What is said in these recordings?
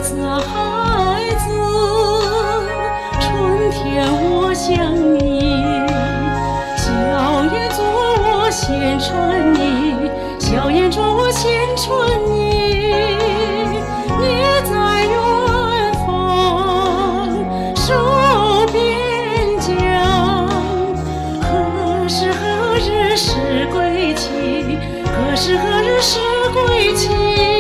子啊孩子，春天我想你，笑颜作我献春你，笑颜作我献春你。你在远方守边疆，何时何日是归期？何时何日是归期？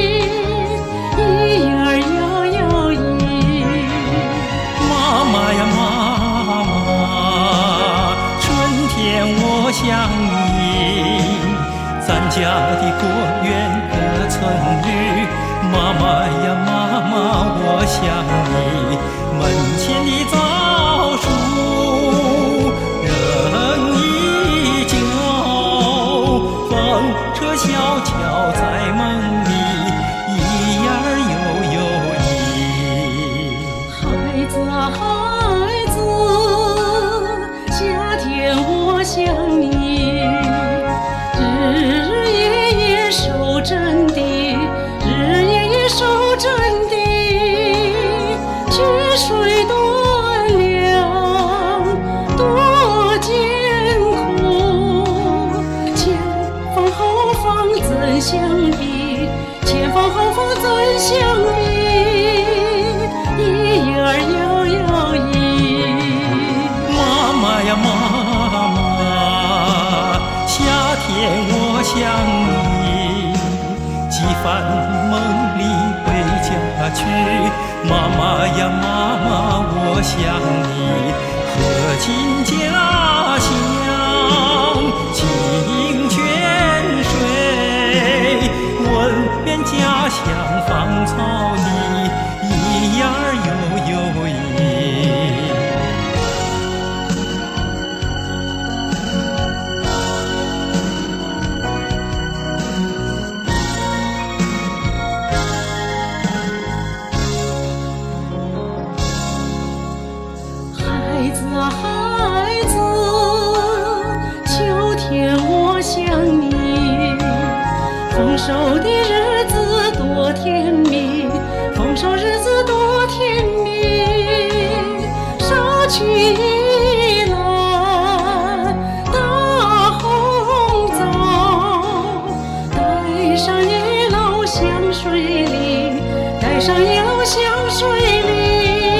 一儿摇摇一。 妈妈呀妈妈，春天我想你，咱家的果园各村绿。妈妈呀妈妈，我想你，门前的枣树仍依旧，风车小桥在梦里一儿悠悠忆。 孩子啊孩子，夏天我想你，日日夜夜守阵地，日日夜夜守阵地。曲水断粮多艰苦，前方后方怎相比？前方后方怎相比？一儿摇摇一。 妈妈呀妈妈，夏天我想你，几番梦里回家去。妈妈呀妈妈，我想你，喝尽家乡清泉水，问遍家乡芳草地，一儿悠悠忆。 孩子啊孩子，秋天我想你，丰收的日子多甜蜜，丰收日子多甜蜜。捎去一篮大红枣，带上一篓香水梨，带上一篓香水梨。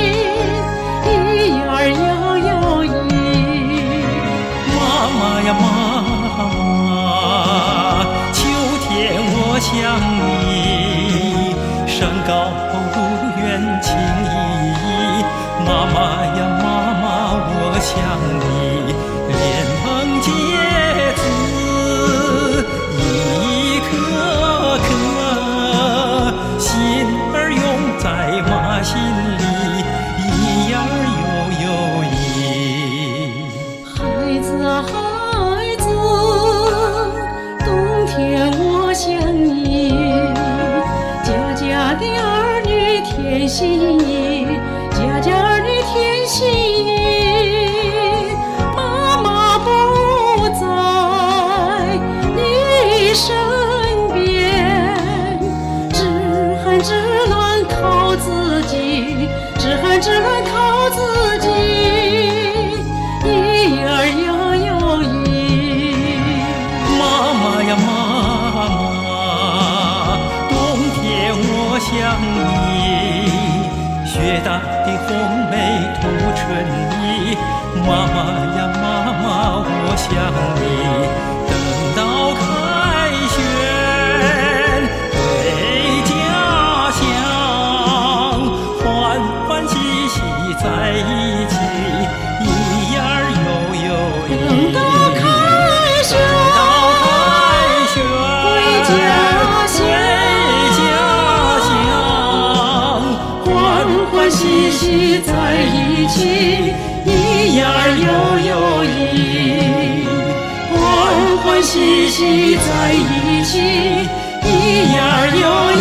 一儿摇摇一。 妈妈呀妈妈，秋天我想你，山高路远情依依。妈妈呀妈妈，我想你，莲蓬结子一颗颗，心儿永在妈心里，一儿悠悠忆。 孩子啊孩子，冬天我想你，家家的儿女添心意，家家儿女添心意。妈妈不在你身边，知寒知暖靠自己，知寒知暖靠自己。一儿摇摇一。 妈妈呀妈妈，冬天我想你，雪大的红梅吐春意。妈妈呀妈妈，我想你，等到开学回家乡，欢欢喜喜在一起，一儿悠悠忆。 等到开学回家乡，欢欢喜喜在一起，一儿悠悠忆。欢欢喜喜在一起，一儿悠悠忆。